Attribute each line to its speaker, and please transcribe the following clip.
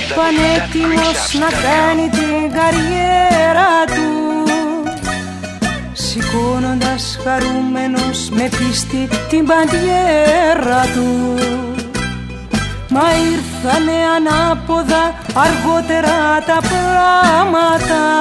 Speaker 1: πανέτοιμος να κάνει την καριέρα του, σηκώνοντας χαρούμενος με πίστη την παντιέρα του. Μα ήρθανε ανάποδα αργότερα τα πράγματα